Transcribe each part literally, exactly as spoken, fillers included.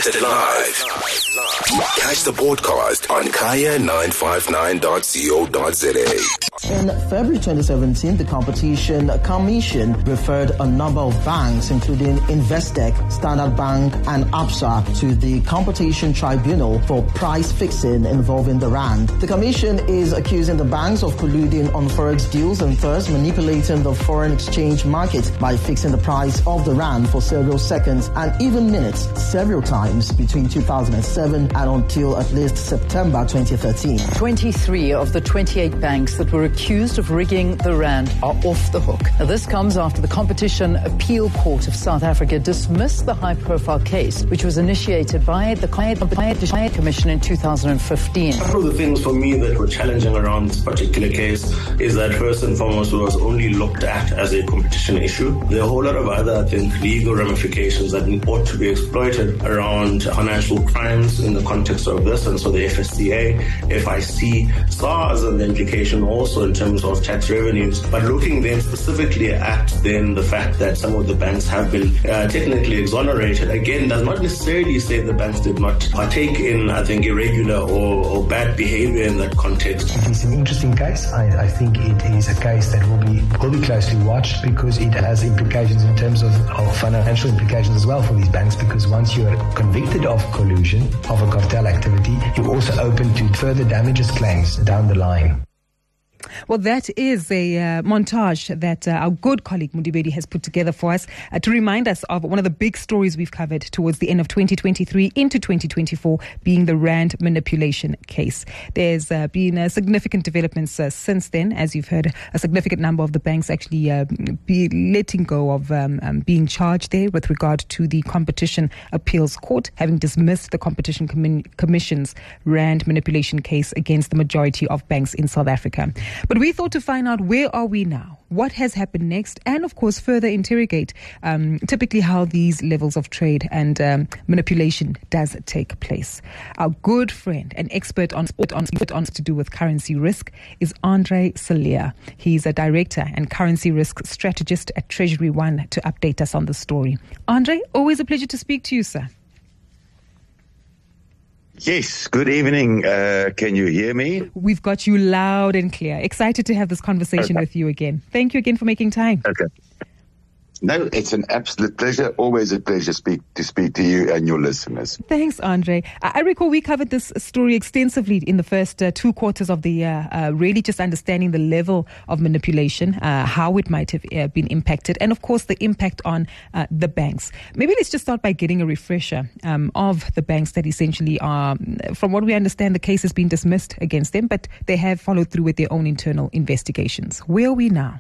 Broadcasted live. Catch the broadcast on kaya nine five nine dot co dot za. In February twenty seventeen, the Competition Commission referred a number of banks, including Investec, Standard Bank, and Absa, to the Competition Tribunal for price fixing involving the rand. The Commission is accusing the banks of colluding on forex deals and thus manipulating the foreign exchange market by fixing the price of the rand for several seconds and even minutes several times between two thousand seven and until at least September twenty thirteen. twenty-three of the twenty-eight banks that were accused of rigging the rand are off the hook. Now, this comes after the Competition Appeal Court of South Africa dismissed the high-profile case, which was initiated by the Competition Commission in two thousand fifteen. One of the things for me that were challenging around this particular case is that first and foremost it was only looked at as a competition issue. There are a whole lot of other, I think, legal ramifications that ought to be exploited around financial crimes in the context of this, and so the F S C A, F I C, SARS, and the implication also in terms of tax revenues. But looking then specifically at then the fact that some of the banks have been uh, technically exonerated, again, does not necessarily say the banks did not partake in, I think, irregular or, or bad behavior in that context. It is an interesting case. I, I think it is a case that will be will be closely watched because it has implications in terms of, of financial implications as well for these banks, because once you are convicted of collusion, of a cartel activity, you're also open to further damages claims down the line. Well, that is a uh, montage that uh, our good colleague Mudibedi has put together for us uh, to remind us of one of the big stories we've covered towards the end of twenty twenty-three into twenty twenty-four, being the rand manipulation case. There's uh, been uh, significant developments uh, since then. As you've heard, a significant number of the banks actually uh, be letting go of um, um, being charged there with regard to the Competition Appeals Court, having dismissed the Competition Com- Commission's rand manipulation case against the majority of banks in South Africa. But we thought to find out, where are we now? What has happened next? And of course, further interrogate um, typically how these levels of trade and um, manipulation does take place. Our good friend and expert on, on, on to do with currency risk is Andre Salia. He's a director and currency risk strategist at Treasury One to update us on the story. Andre, always a pleasure to speak to you, sir. Yes, good evening. Uh, can you hear me? We've got you loud and clear. Excited to have this conversation okay. with you again. Thank you again for making time. Okay. No, it's an absolute pleasure. Always a pleasure speak, to speak to you and your listeners. Thanks, Andre. I, I recall we covered this story extensively in the first uh, two quarters of the year, uh, really just understanding the level of manipulation, uh, how it might have uh, been impacted, and of course the impact on uh, the banks. Maybe let's just start by getting a refresher um, of the banks that essentially are, from what we understand, the case has been dismissed against them, but they have followed through with their own internal investigations. Where are we now?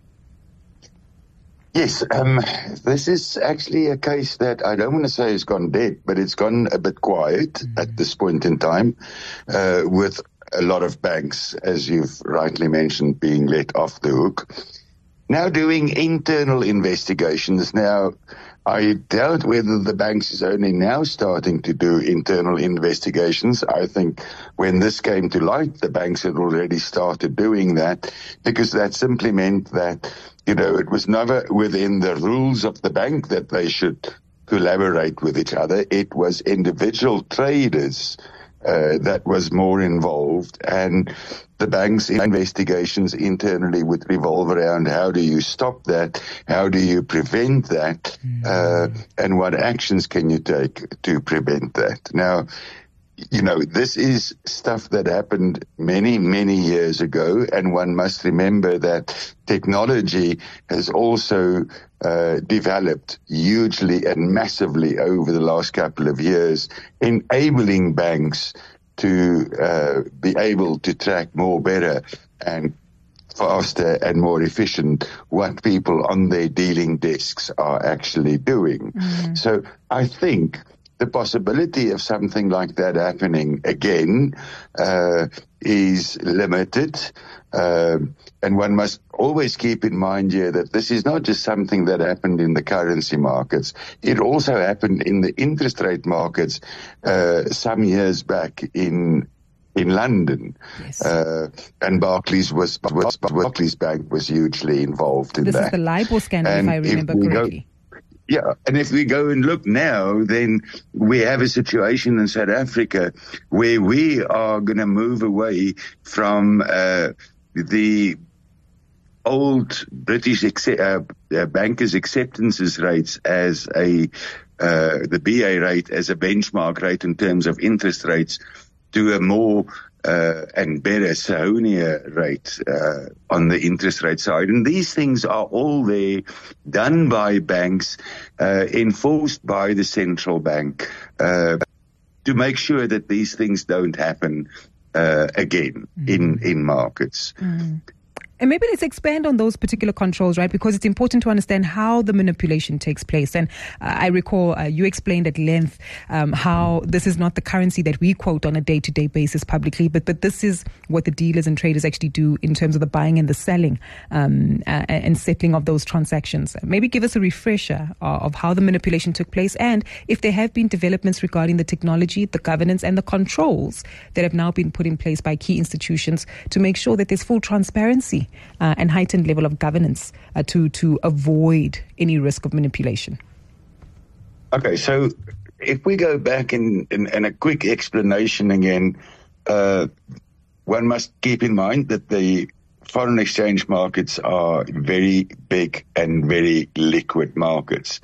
Yes, um, this is actually a case that I don't want to say has gone dead, but it's gone a bit quiet mm-hmm. at this point in time, uh, with a lot of banks, as you've rightly mentioned, being let off the hook. Now doing internal investigations. Now, I doubt whether the banks is only now starting to do internal investigations. I think when this came to light, the banks had already started doing that, because that simply meant that, you know, it was never within the rules of the bank that they should collaborate with each other. It was individual traders uh, that was more involved, and the bank's investigations internally would revolve around how do you stop that, how do you prevent that, mm. uh, and what actions can you take to prevent that. Now, you know, this is stuff that happened many, many years ago, and one must remember that technology has also uh, developed hugely and massively over the last couple of years, enabling banks to uh, be able to track more better and faster and more efficient what people on their dealing desks are actually doing. Mm-hmm. So I think the possibility of something like that happening again uh, is limited. Uh, and one must always keep in mind here that this is not just something that happened in the currency markets. It also happened in the interest rate markets uh, some years back in in London. Yes. Uh, and Barclays was, was Barclays Bank was hugely involved in this that. This is the LIBOR scandal, and if I remember if correctly. Go, Yeah, and if we go and look now, then we have a situation in South Africa where we are going to move away from uh, the old British accept, uh, uh, bankers' acceptances rates as a uh, the B A rate as a benchmark rate in terms of interest rates to a more uh, and better SAHUNIA rate uh, on the interest rate side. And these things are all there, done by banks, uh, enforced by the central bank, uh, to make sure that these things don't happen uh, again mm. in, in markets. Mm. And maybe let's expand on those particular controls, right? Because it's important to understand how the manipulation takes place. And uh, I recall uh, you explained at length um, how this is not the currency that we quote on a day-to-day basis publicly, but but this is what the dealers and traders actually do in terms of the buying and the selling um, uh, and settling of those transactions. Maybe give us a refresher uh, of how the manipulation took place and if there have been developments regarding the technology, the governance and the controls that have now been put in place by key institutions to make sure that there's full transparency Uh, and heightened level of governance uh, to to avoid any risk of manipulation. Okay, so if we go back in, in, in a quick explanation again, uh, one must keep in mind that the foreign exchange markets are very big and very liquid markets.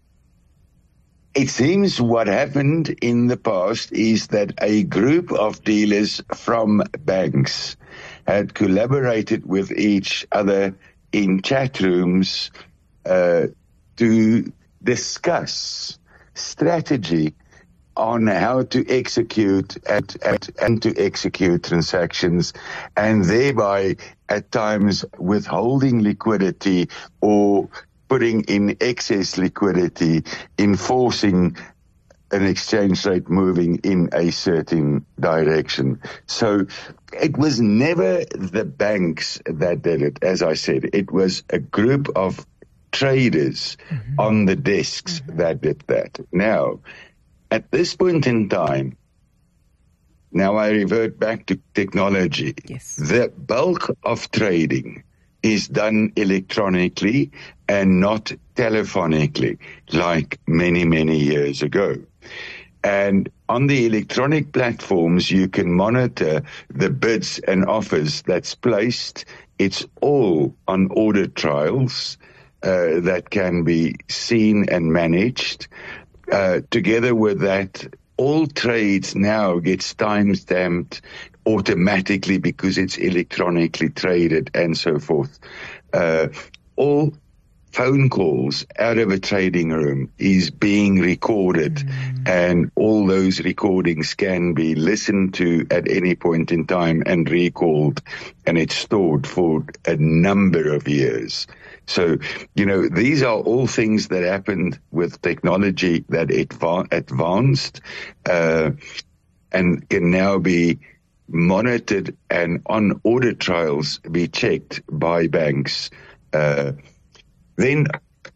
It seems what happened in the past is that a group of dealers from banks had collaborated with each other in chat rooms uh, to discuss strategy on how to execute and, and, and to execute transactions, and thereby at times withholding liquidity or putting in excess liquidity, enforcing an exchange rate moving in a certain direction. So it was never the banks that did it. As I said, it was a group of traders mm-hmm. on the desks mm-hmm. that did that. Now, at this point in time, now I revert back to technology. Yes. The bulk of trading is done electronically and not telephonically, like many, many years ago. And on the electronic platforms, you can monitor the bids and offers that's placed. It's all on order trials uh, that can be seen and managed. Uh, together with that, all trades now gets time-stamped automatically because it's electronically traded and so forth. Uh, all phone calls out of a trading room is being recorded, mm. and all those recordings can be listened to at any point in time and recalled, and it's stored for a number of years. So, you know, these are all things that happened with technology that adva- advanced uh, and can now be monitored and on order trials be checked by banks. Uh, Then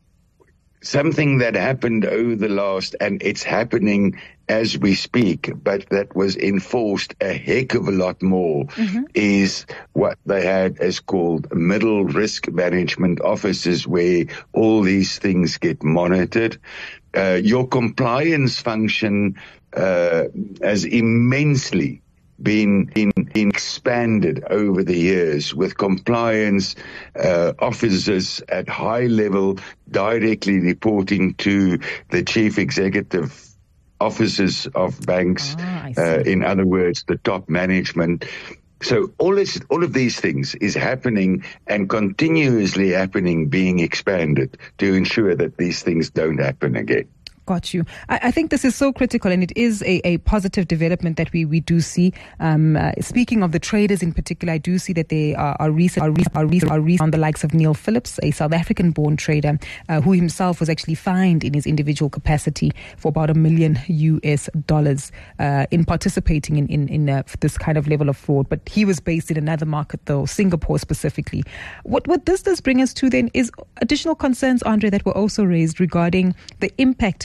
something that happened over the last, and it's happening as we speak, but that was enforced a heck of a lot more, mm-hmm. is what they had as called middle risk management offices, where all these things get monitored. Uh, your compliance function uh, has immensely been in, in expanded over the years, with compliance uh, officers at high level directly reporting to the chief executive officers of banks. Ah, uh, in other words, the top management. So all this, all of these things is happening and continuously happening, being expanded to ensure that these things don't happen again. Got you. I, I think this is so critical, and it is a, a positive development that we, we do see. Um, uh, speaking of the traders in particular, I do see that they are, are recent are, re- are, re- are recent on the likes of Neil Phillips, a South African-born trader uh, who himself was actually fined in his individual capacity for about a million U S dollars uh, in participating in in, in uh, this kind of level of fraud. But he was based in another market, though, Singapore specifically. What what this does bring us to then is additional concerns, Andre, that were also raised regarding the impact that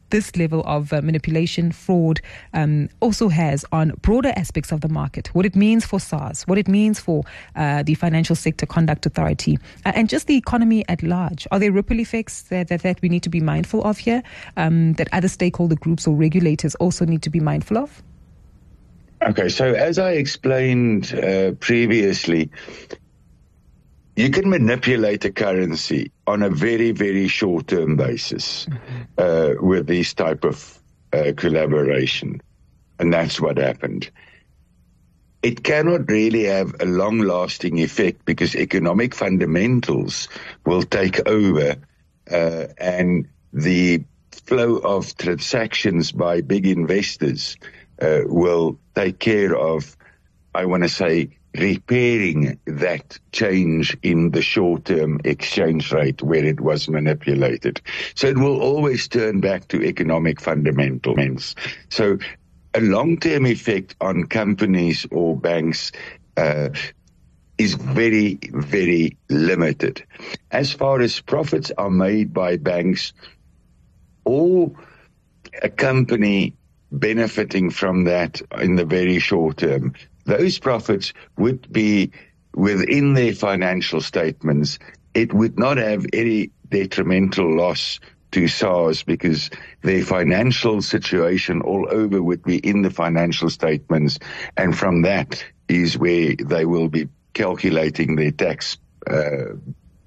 this level of uh, manipulation, fraud, um, also has on broader aspects of the market, what it means for SARS, what it means for uh, the Financial Sector Conduct Authority, uh, and just the economy at large. Are there ripple effects that, that, that we need to be mindful of here, um, that other stakeholder groups or regulators also need to be mindful of? Okay, so as I explained uh, previously, you can manipulate a currency on a very, very short-term basis mm-hmm. uh, with this type of uh, collaboration. And that's what happened. It cannot really have a long-lasting effect because economic fundamentals will take over uh, and the flow of transactions by big investors uh, will take care of, I want to say, repairing that change in the short-term exchange rate where it was manipulated. So it will always turn back to economic fundamentals. So a long-term effect on companies or banks uh, is very, very limited. As far as profits are made by banks, or a company benefiting from that in the very short term, those profits would be within their financial statements. It would not have any detrimental loss to SARS because their financial situation all over would be in the financial statements. And from that is where they will be calculating their tax uh,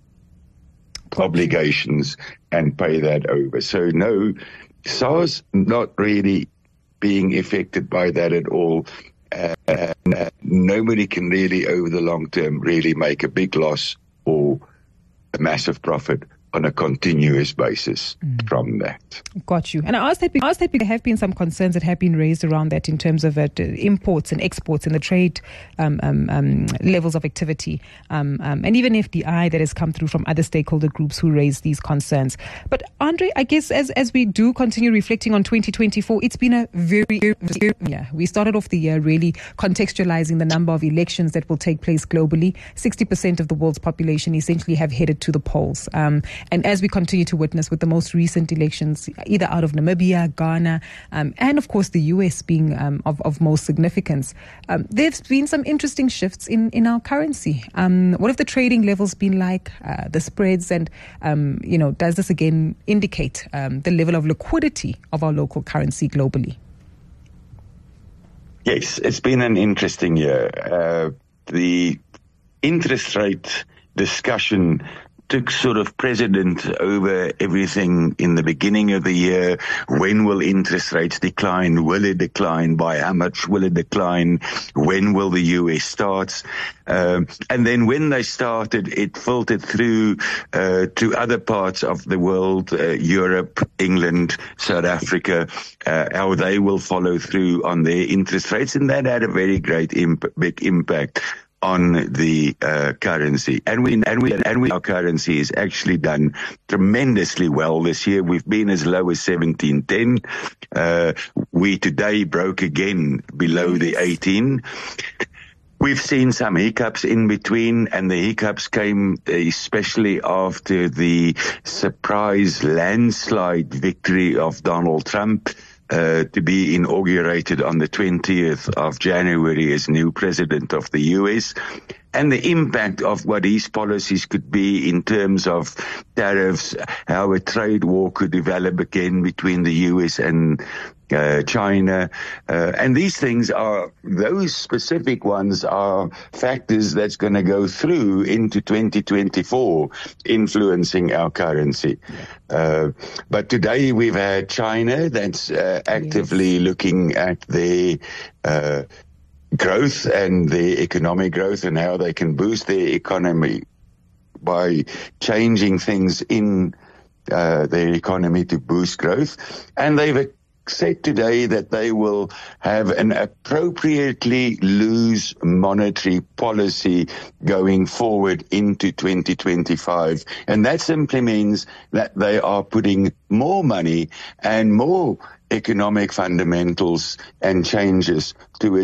obligations and pay that over. So no, SARS not really being affected by that at all. Uh, uh, nobody can really, over the long term, really make a big loss or a massive profit on a continuous basis mm. from that. Got you. And I asked that because, I asked that because there have been some concerns that have been raised around that in terms of uh, imports and exports and the trade um, um, um, levels of activity, um, um, and even F D I that has come through from other stakeholder groups who raised these concerns. But Andre, I guess as as we do continue reflecting on twenty twenty-four, it's been a very, very yeah. We started off the year really contextualizing the number of elections that will take place globally. sixty percent of the world's population essentially have headed to the polls. Um, And as we continue to witness with the most recent elections, either out of Namibia, Ghana, um, and of course the U S being um, of, of most significance, um, there's been some interesting shifts in, in our currency. Um, what have the trading levels been like, uh, the spreads, and, um, you know, does this again indicate um, the level of liquidity of our local currency globally? Yes, it's been an interesting year. Uh, the interest rate discussion took sort of precedent over everything in the beginning of the year. When will interest rates decline? Will it decline? By how much will it decline? When will the U S start? Um, and then when they started, it filtered through uh, to other parts of the world, uh, Europe, England, South Africa, uh, how they will follow through on their interest rates. And that had a very great imp- big impact on the uh, currency. And we, and we, and we, our currency has actually done tremendously well this year. We've been as low as seventeen ten. Uh, we today broke again below the eighteen. We've seen some hiccups in between, and the hiccups came especially after the surprise landslide victory of Donald Trump, Uh, to be inaugurated on the twentieth of January as new president of the U S, and the impact of what his policies could be in terms of tariffs, how a trade war could develop again between the U S and uh, China. Uh, and these things are, those specific ones are factors that's going to go through into twenty twenty-four, influencing our currency. Uh, but today we've had China that's uh, actively yes. looking at the uh, growth and the economic growth and how they can boost their economy by changing things in uh, their economy to boost growth. And they've said today that they will have an appropriately loose monetary policy going forward into twenty twenty-five. And that simply means that they are putting more money and more economic fundamentals and changes to its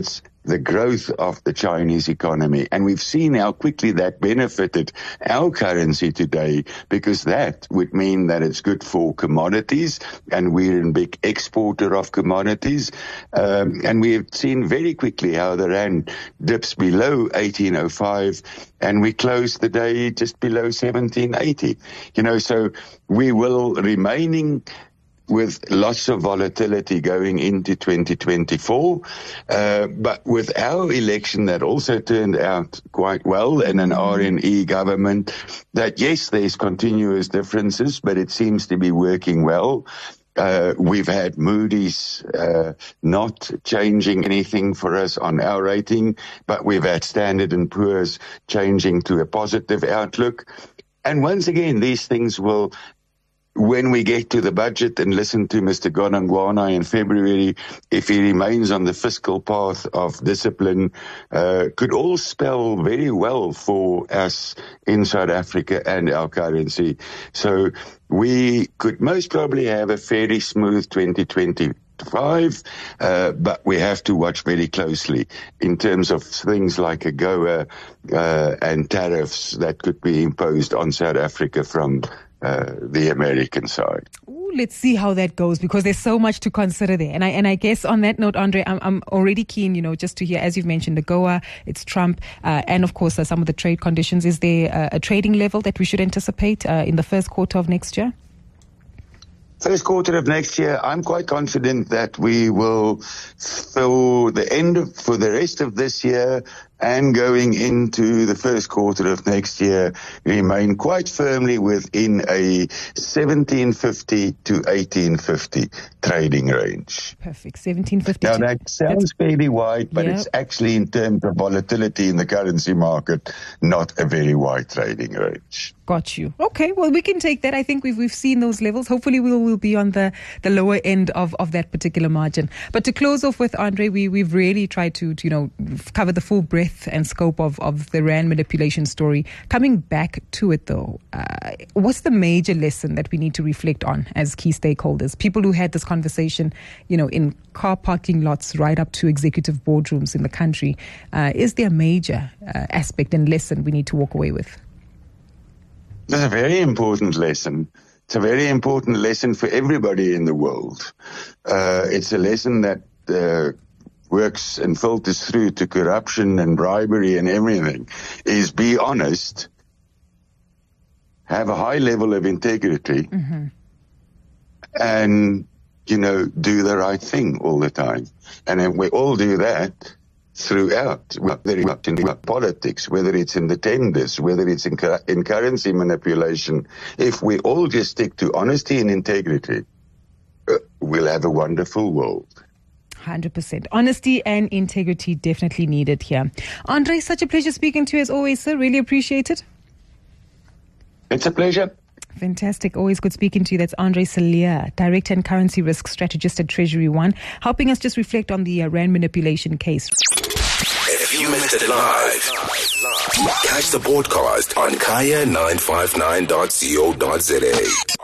the growth of the Chinese economy. And we've seen how quickly that benefited our currency today, because that would mean that it's good for commodities, and we're a big exporter of commodities. Um, and we've seen very quickly how the rand dips below eighteen oh five, and we close the day just below seventeen eighty. You know, so we will remaining with lots of volatility going into twenty twenty-four, uh, but with our election that also turned out quite well in an R N E government, that yes, there's continuous differences, but it seems to be working well. Uh, we've had Moody's uh, not changing anything for us on our rating, but we've had Standard and Poor's changing to a positive outlook. And once again, these things will, when we get to the budget and listen to Mister Godongwana in February, if he remains on the fiscal path of discipline, uh, could all spell very well for us in South Africa and our currency. So we could most probably have a fairly smooth twenty twenty-five, uh, but we have to watch very closely in terms of things like AGOA uh, and tariffs that could be imposed on South Africa from Uh, the American side. Ooh, let's see how that goes, because there's so much to consider there. And I and I guess on that note, Andre, I'm, I'm already keen, you know, just to hear, as you've mentioned, the AGOA, it's Trump, uh, and of course uh, some of the trade conditions. Is there uh, a trading level that we should anticipate uh, in the first quarter of next year? First quarter of next year, I'm quite confident that we will, for the end of, for the rest of this year and going into the first quarter of next year, remain quite firmly within a seventeen fifty to eighteen fifty trading range. Perfect. seventeen fifty. Now that sounds fairly wide, but yeah. It's actually in terms of volatility in the currency market, not a very wide trading range. Got you. Okay, well, we can take that. I think we've we've seen those levels. Hopefully we'll, we'll be on the, the lower end of, of that particular margin. But to close off with, Andre, we, we've really tried to, to, you know, cover the full breadth and scope of, of the rand manipulation story. Coming back to it, though, uh, what's the major lesson that we need to reflect on as key stakeholders? People who had this conversation, you know, in car parking lots right up to executive boardrooms in the country. Uh, is there a major uh, aspect and lesson we need to walk away with? It's a very important lesson. It's a very important lesson for everybody in the world. Uh, it's a lesson that uh, works and filters through to corruption and bribery and everything, is be honest, have a high level of integrity, mm-hmm. and, you know, do the right thing all the time. And if we all do that throughout, whether it's in politics, whether it's in the tenders, whether it's in, in currency manipulation, if we all just stick to honesty and integrity, uh, we'll have a wonderful world. one hundred percent. Honesty and integrity definitely needed here. Andre, such a pleasure speaking to you as always, sir. Really appreciate it. It's a pleasure. Fantastic. Always good speaking to you. That's Andre Cilliers, Director and Currency Risk Strategist at Treasury One, helping us just reflect on the uh, rand manipulation case. If you missed it live, catch the broadcast on kaya nine five nine dot co dot za.